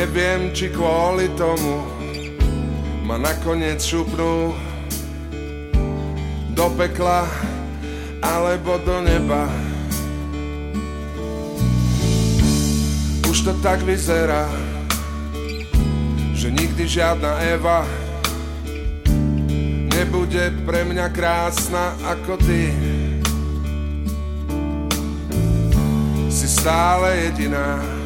Neviem, či kvôli tomu ma nakoniec šupnú do pekla alebo do neba. Už to tak vyzerá, že nikdy žiadna Eva nebude pre mňa krásna ako ty. Si stále jediná,